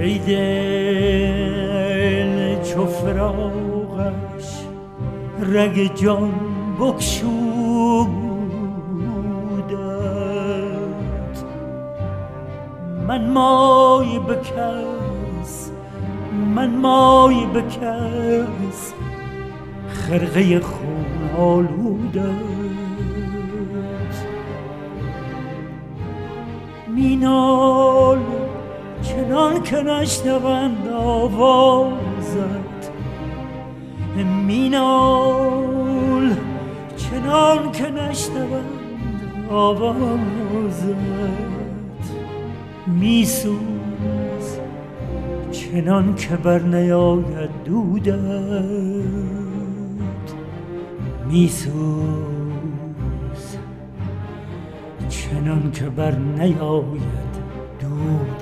ای دل چو فراقش رگ جان بگشودت، من مای بکس خرقه خون آلودت. مینال چنان که نشنوند آوازت، مینال چنان که نشنوند آوازت. میسوز چنان که بر نیاید دودت، میسوز چنان که بر نیاید دودت.